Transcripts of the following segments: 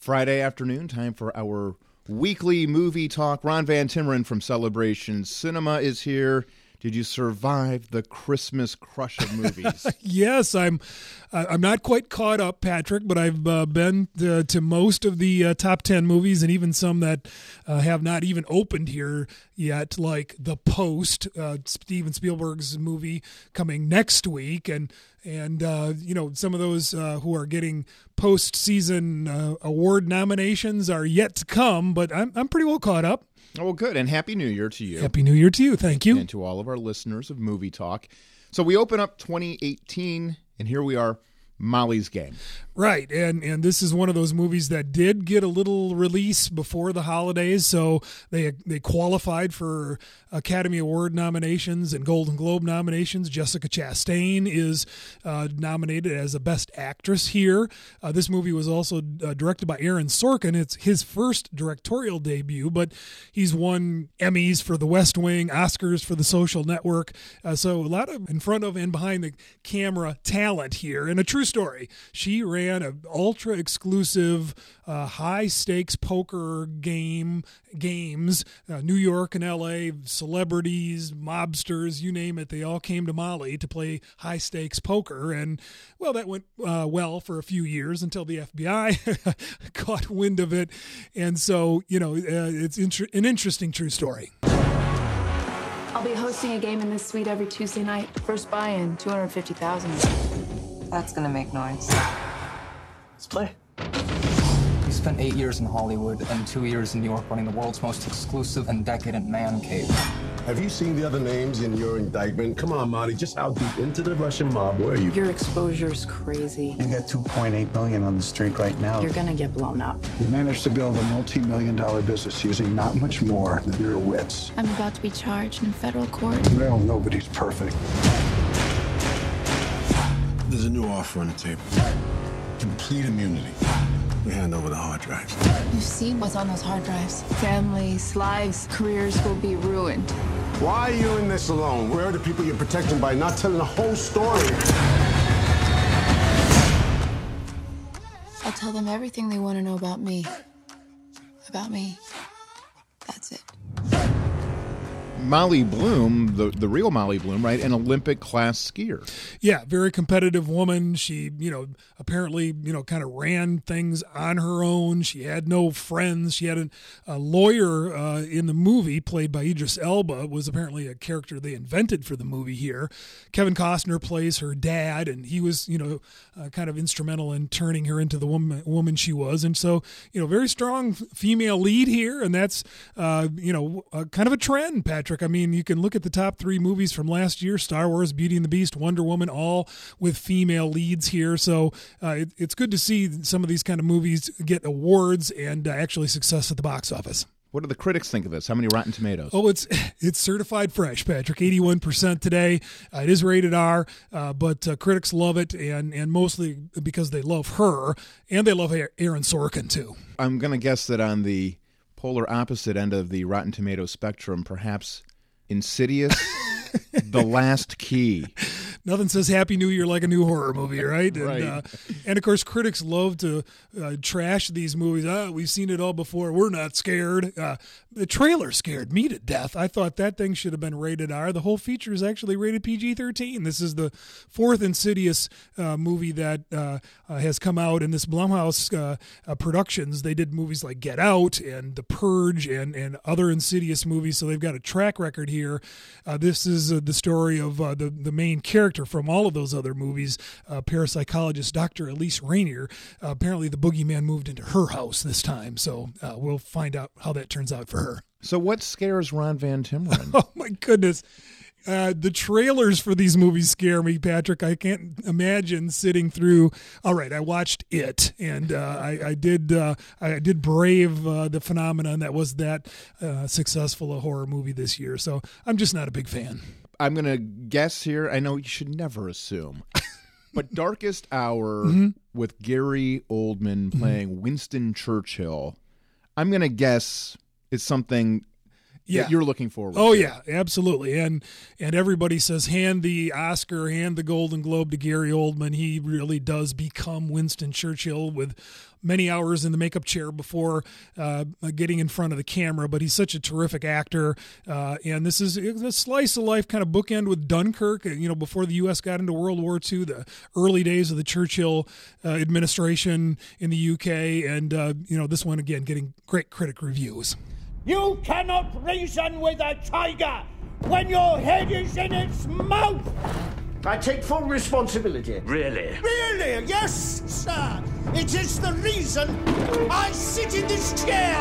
Friday afternoon, time for our weekly movie talk. Ron Van Timmeren from Celebration Cinema is here. Did you survive the Christmas crush of movies? Yes, I'm not quite caught up, Patrick, but I've been to most of the top 10 movies and even some that have not even opened here yet, like The Post, Steven Spielberg's movie coming next week, and some of those who are getting postseason award nominations are yet to come, but I'm pretty well caught up. Oh, well, good, and Happy New Year to you. Happy New Year to you, thank you. And to all of our listeners of Movie Talk. So we open up 2018, and here we are, Molly's Game. Right, and this is one of those movies that did get a little release before the holidays, so they qualified for Academy Award nominations and Golden Globe nominations. Jessica Chastain is nominated as a Best Actress here. This movie was also directed by Aaron Sorkin. It's his first directorial debut, but he's won Emmys for The West Wing, Oscars for The Social Network, so a lot of in front of and behind the camera talent here, and a true story. She ran an ultra exclusive high stakes poker games, New York and LA, celebrities, mobsters, you name it, they all came to Molly to play high stakes poker, and well, that went well for a few years until the FBI caught wind of it, and so it's an interesting true story. I'll be hosting a game in this suite every Tuesday night. First buy-in, $250,000. That's gonna make noise. Let's play. He spent 8 years in Hollywood and 2 years in New York running the world's most exclusive and decadent man cave. Have you seen the other names in your indictment? Come on, Marty, just how deep into the Russian mob were you? Your exposure's crazy. You got $2.8 million on the street right now. You're gonna get blown up. You managed to build a multi-million-dollar business using not much more than your wits. I'm about to be charged in federal court. Well, nobody's perfect. There's a new offer on the table. Complete immunity. We hand over the hard drives. You've seen what's on those hard drives. Families, lives, careers will be ruined. Why are you in this alone? Where are the people you're protecting by not telling the whole story? I'll tell them everything they want to know about me. About me. That's it. Molly Bloom, the real Molly Bloom, right? An Olympic class skier. Yeah, very competitive woman. She, apparently, kind of ran things on her own. She had no friends. She had a lawyer in the movie played by Idris Elba, was apparently a character they invented for the movie here. Kevin Costner plays her dad, and he was, kind of instrumental in turning her into the woman she was. And so, very strong female lead here, and that's, kind of a trend, Patrick. I mean, you can look at the top 3 movies from last year, Star Wars, Beauty and the Beast, Wonder Woman, all with female leads here. So it's good to see some of these kind of movies get awards and actually success at the box office. What do the critics think of this? How many Rotten Tomatoes? Oh, it's certified fresh, Patrick. 81% today. It is rated R, but critics love it, and mostly because they love her, and they love Aaron Sorkin, too. I'm going to guess that on the polar opposite end of the Rotten Tomatoes spectrum, perhaps Insidious, The Last Key. Nothing says Happy New Year like a new horror movie, right? Right. And of course, critics love to trash these movies. We've seen it all before. We're not scared. The trailer scared me to death. I thought that thing should have been rated R. The whole feature is actually rated PG-13. This is the 4th Insidious movie that has come out in this Blumhouse Productions. They did movies like Get Out and The Purge and other Insidious movies, so they've got a track record here. This is the story of the main character from all of those other movies, parapsychologist Dr. Elise Rainier. Apparently the boogeyman moved into her house this time, so we'll find out how that turns out for her. So what scares Ron Van Timmeren? Oh, my goodness. The trailers for these movies scare me, Patrick. I can't imagine sitting through. All right, I watched It, and I did brave the phenomenon that was that successful a horror movie this year. So I'm just not a big fan. I'm going to guess here. I know you should never assume. But Darkest Hour with Gary Oldman playing Winston Churchill, I'm going to guess it's something that you're looking forward to. Oh, yeah, absolutely. And everybody says hand the Oscar, hand the Golden Globe to Gary Oldman. He really does become Winston Churchill with many hours in the makeup chair before getting in front of the camera, but he's such a terrific actor. And this is a slice of life kind of bookend with Dunkirk, before the U.S. got into World War II, the early days of the Churchill administration in the UK. And, this one, again, getting great critic reviews. You cannot reason with a tiger when your head is in its mouth! I take full responsibility. Really? Really? Yes, sir! It is the reason I sit in this chair!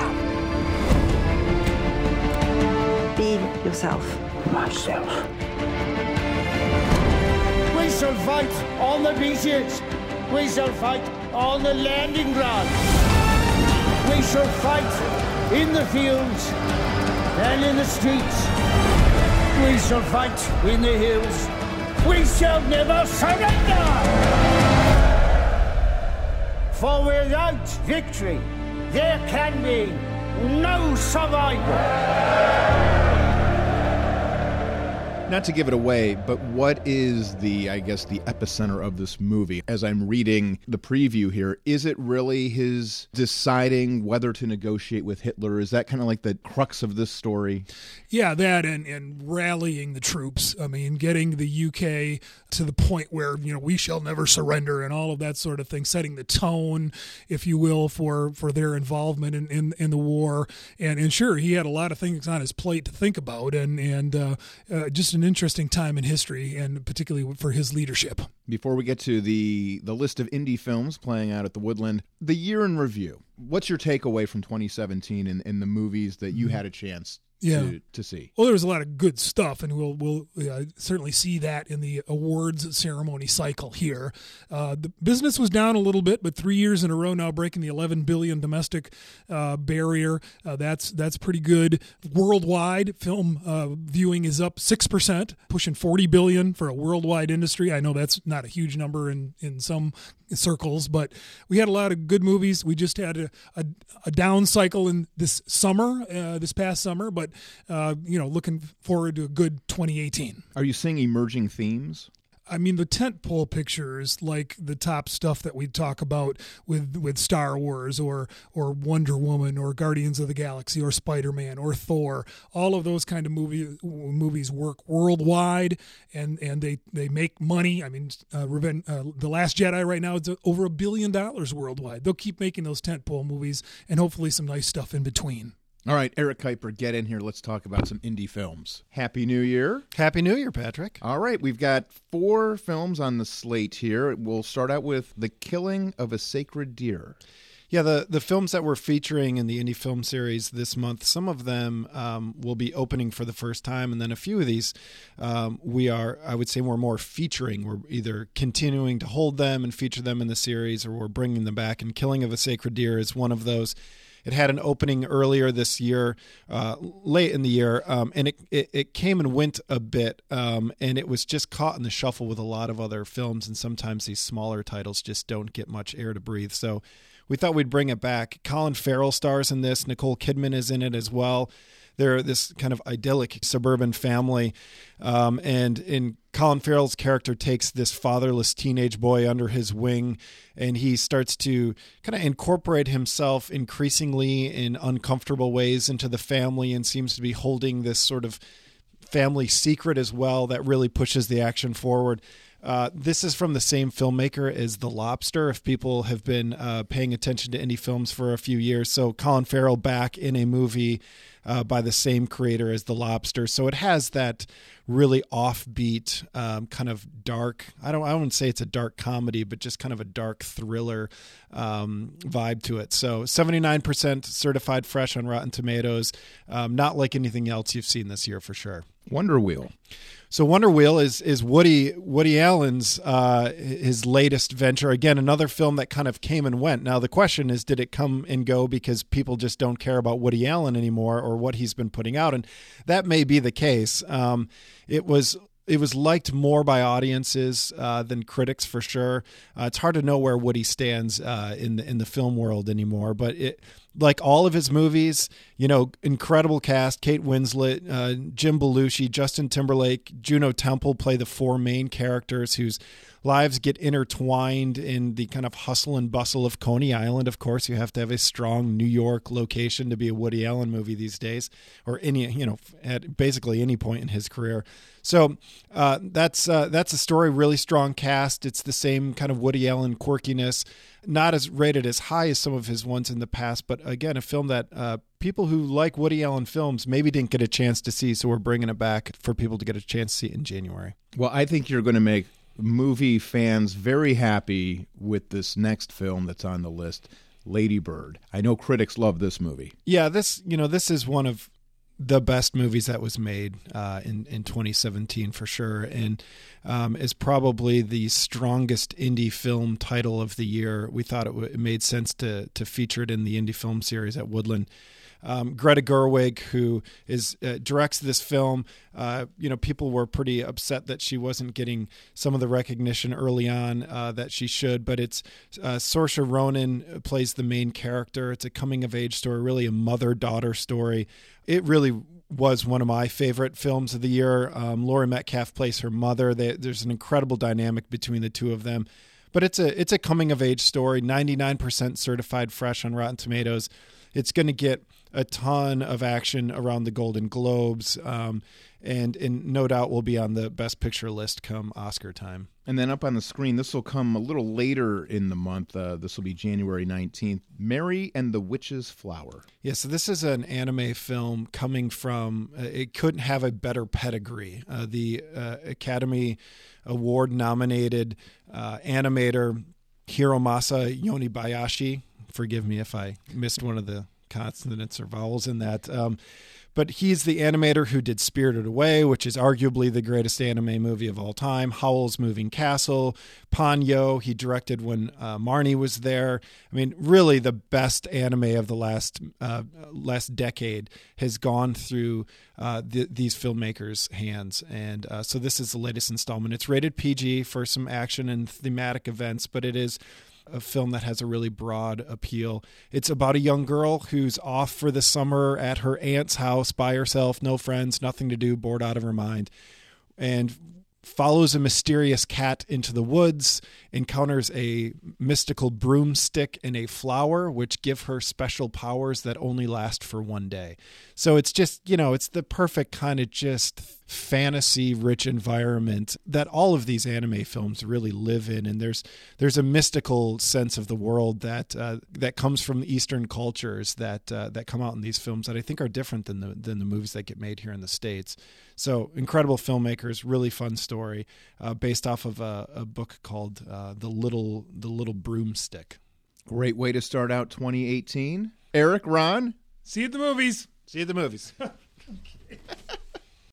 Be yourself. Myself. We shall fight on the beaches. We shall fight on the landing ground. We shall fight in the fields and in the streets. We shall fight in the hills. We shall never surrender! For without victory, there can be no survival. Not to give it away, but what is the epicenter of this movie? As I'm reading the preview here, is it really his deciding whether to negotiate with Hitler? Is that kind of like the crux of this story? Yeah, that and rallying the troops. I mean, getting the UK to the point where, we shall never surrender and all of that sort of thing, setting the tone, if you will, for their involvement in the war. And sure, he had a lot of things on his plate to think about and just an interesting time in history, and particularly for his leadership. Before we get to the list of indie films playing out at the Woodland, the year in review. What's your takeaway from 2017 in the movies that you had a chance to see? Well, there was a lot of good stuff, and we'll certainly see that in the awards ceremony cycle here. The business was down a little bit, but 3 years in a row now breaking the 11 billion domestic barrier. That's pretty good. Worldwide, film viewing is up 6%, pushing 40 billion for a worldwide industry. I know that's not a huge number in some circles, but we had a lot of good movies. We just had a down cycle in this past summer, but looking forward to a good 2018. Are you seeing emerging themes? I mean, the tentpole pictures, like the top stuff that we talk about with Star Wars or Wonder Woman or Guardians of the Galaxy or Spider-Man or Thor, all of those kind of movies work worldwide and they make money. I mean, The Last Jedi right now is over $1 billion worldwide. They'll keep making those tentpole movies and hopefully some nice stuff in between. All right, Eric Kuiper, get in here. Let's talk about some indie films. Happy New Year. Happy New Year, Patrick. All right, we've got 4 films on the slate here. We'll start out with The Killing of a Sacred Deer. Yeah, the films that we're featuring in the indie film series this month, some of them will be opening for the first time, and then a few of these we're more featuring. We're either continuing to hold them and feature them in the series, or we're bringing them back, and Killing of a Sacred Deer is one of those. It had an opening earlier this year, late in the year, and it came and went a bit, and it was just caught in the shuffle with a lot of other films, and sometimes these smaller titles just don't get much air to breathe. So we thought we'd bring it back. Colin Farrell stars in this. Nicole Kidman is in it as well. They're this kind of idyllic suburban family, and Colin Farrell's character takes this fatherless teenage boy under his wing, and he starts to kind of incorporate himself increasingly in uncomfortable ways into the family, and seems to be holding this sort of family secret as well that really pushes the action forward. This is from the same filmmaker as The Lobster, if people have been paying attention to indie films for a few years. So Colin Farrell back in a movie by the same creator as The Lobster. So it has that really offbeat, kind of dark, I wouldn't say it's a dark comedy, but just kind of a dark thriller vibe to it. So 79% certified fresh on Rotten Tomatoes. Not like anything else you've seen this year for sure. Wonder Wheel. So Wonder Wheel is Woody Allen's his latest venture. Again, another film that kind of came and went. Now the question is, did it come and go because people just don't care about Woody Allen anymore or what he's been putting out? And that may be the case. It was liked more by audiences than critics for sure. It's hard to know where Woody stands in the film world anymore, but like all of his movies, incredible cast: Kate Winslet, Jim Belushi, Justin Timberlake, Juno Temple play the four main characters whose lives get intertwined in the kind of hustle and bustle of Coney Island. Of course, you have to have a strong New York location to be a Woody Allen movie these days, or at basically any point in his career. So that's a story, really strong cast. It's the same kind of Woody Allen quirkiness, not as rated as high as some of his ones in the past, but again, a film that people who like Woody Allen films maybe didn't get a chance to see, so we're bringing it back for people to get a chance to see it in January. Well, I think you're going to make movie fans very happy with this next film that's on the list, Lady Bird. I know critics love this movie. Yeah, this is one of the best movies that was made in 2017 for sure, and is probably the strongest indie film title of the year. We thought it made sense to feature it in the indie film series at Woodland. Greta Gerwig, who directs this film, people were pretty upset that she wasn't getting some of the recognition early on that she should, but it's Saoirse Ronan plays the main character. It's a coming-of-age story, really a mother-daughter story. It really was one of my favorite films of the year. Laurie Metcalf plays her mother. There's an incredible dynamic between the two of them. But it's a coming-of-age story, 99% certified fresh on Rotten Tomatoes. It's going to get a ton of action around the Golden Globes, and no doubt will be on the Best Picture list come Oscar time. And then up on the screen, this will come a little later in the month. This will be January 19th, Mary and the Witch's Flower. Yeah, so this is an anime film coming from, it couldn't have a better pedigree. The Academy Award-nominated animator Hiromasa Yonibayashi, forgive me if I missed one of the consonants or vowels in that. But he's the animator who did Spirited Away, which is arguably the greatest anime movie of all time. Howl's Moving Castle, Ponyo. He directed when Marnie was there. I mean, really the best anime of the last decade has gone through these filmmakers' hands. And so this is the latest installment. It's rated PG for some action and thematic events, but it is a film that has a really broad appeal. It's about a young girl who's off for the summer at her aunt's house by herself, no friends, nothing to do, bored out of her mind, and follows a mysterious cat into the woods, encounters a mystical broomstick and a flower, which give her special powers that only last for one day. So it's just, it's the perfect kind of just fantasy-rich environment that all of these anime films really live in. And there's a mystical sense of the world that comes from the Eastern cultures that come out in these films that I think are different than the movies that get made here in the States. So incredible filmmakers, really fun story, based off of a book called The Little Broomstick. Great way to start out 2018. Eric, Ron? See you at the movies. See you at the movies.